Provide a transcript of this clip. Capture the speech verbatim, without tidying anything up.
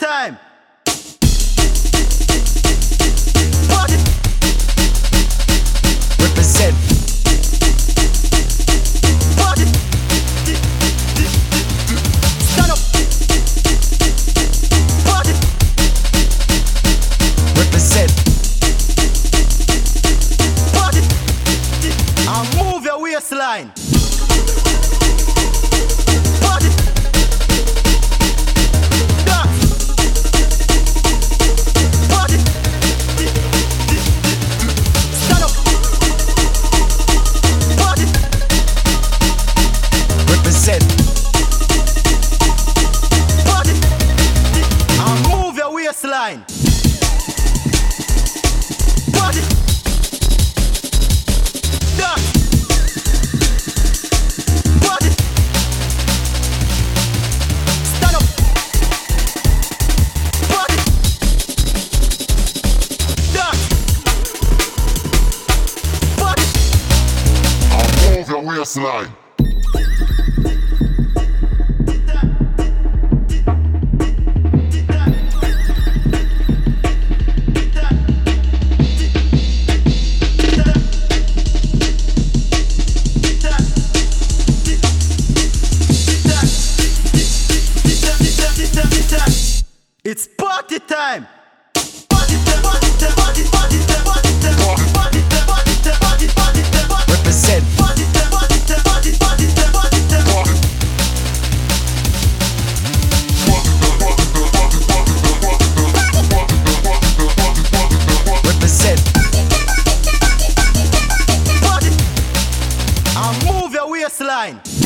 time. Party. Represent. Party. Stand up. Party. Represent. Party. And move your waistline. Party. Dance. Party. Stand up. Party. Represent. Party. And move your waistline. Party. Dance. Party. Stand up. Party. Dance. Party. Move your waistline. It's party time. Party time, party time, party party time, party time, party time, party time, party party time, party Represent. party time, party time, party party time, party time. Represent. Party. And move your waistline.